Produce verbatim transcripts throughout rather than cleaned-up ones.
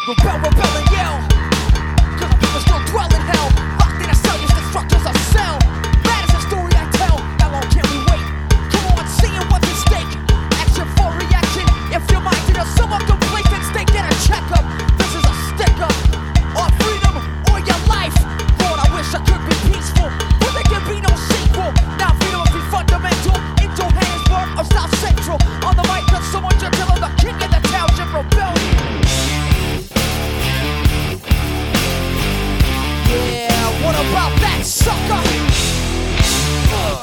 Rebel, rebel and yell, cause our people still dwell in hell. Locked in a cell, use the structures of cell. That is the story I tell. How long can we wait? Come on, seeing what's at stake. Action for reaction. If your mind is somewhat complacent state, get a checkup. This is a stick-up. Or freedom, or your life. Lord, I wish I could be peaceful, but there can be no sequel. Now freedom must be fundamental. In Johannesburg or South Central. On the mic, cause someone just tell them the king of the township rebellion. Yeah, what about that sucker? Uh.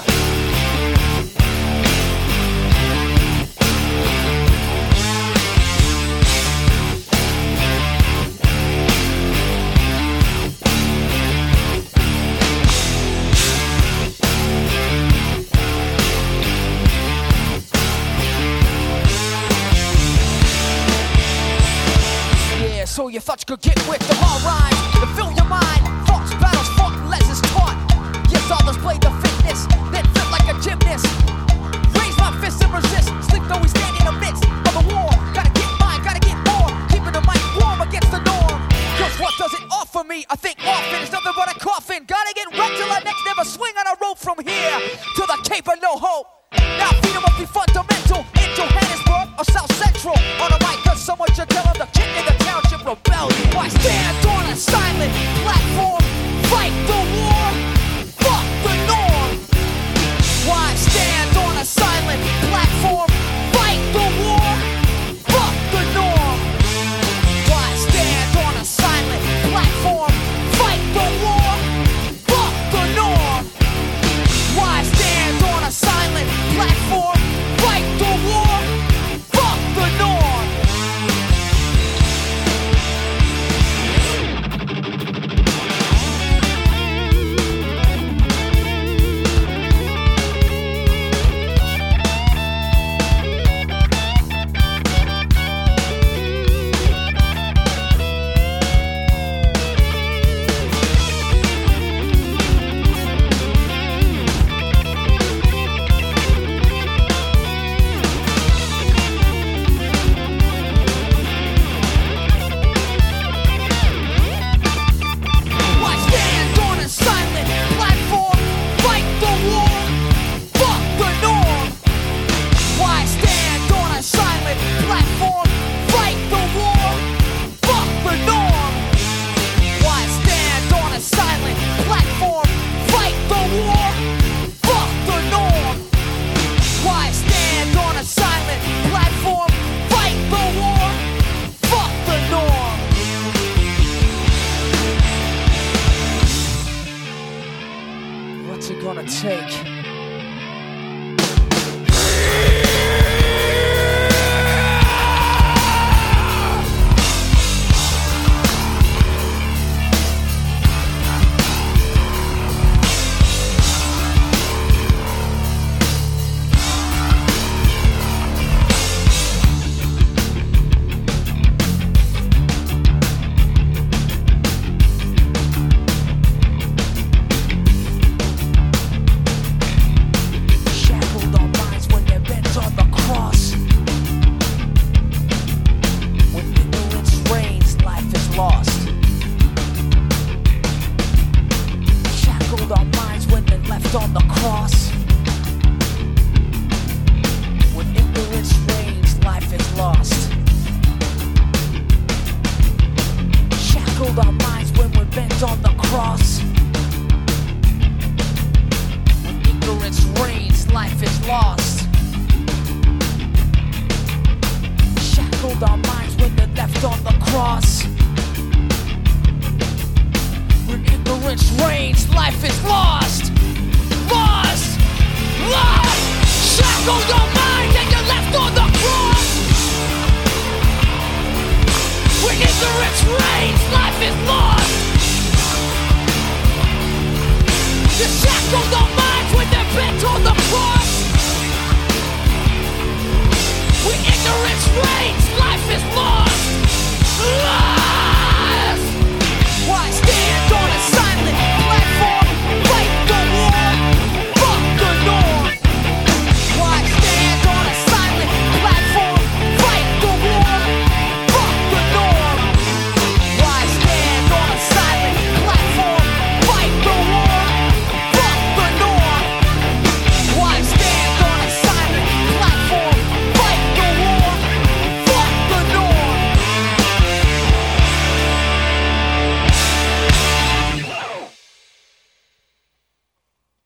Yeah, so you thought you could get with the raw rhymes to fill your mind. Thoughts, battles, fought, lessons taught. Yes, others played the fitness, then fit like a gymnast. Raise my fist and resist. Sleep though we stand in the midst of a war. Gotta get mine, gotta get more. Keeping the mic warm against the norm. Cause what does it offer me? I think often it's nothing but a coffin. Gotta get wrecked till I next never swing on a rope from here to the Cape of No Hope. Now freedom must be fundamental. In Johannesburg or South Central. On the mic, cause someone should tell them the king of the township rebellion. Why stand on a silent platform? Fight the war. Fuck the norm. Why stand on a silent platform? Fight the war. Fuck the norm. Why stand on a silent platform? Fight the war. Fuck the norm. Why stand on a silent platform? Fight the war. Fuck the norm. Why stand on a silent platform? Fight the war. Fuck the norm. Why stand on a silent platform? Fight the war. Fuck the norm. Why stand on a silent platform? Fight the war. Fuck the norm. Why stand on a silent platform? Fight the war. Fuck the norm. What's it gonna take?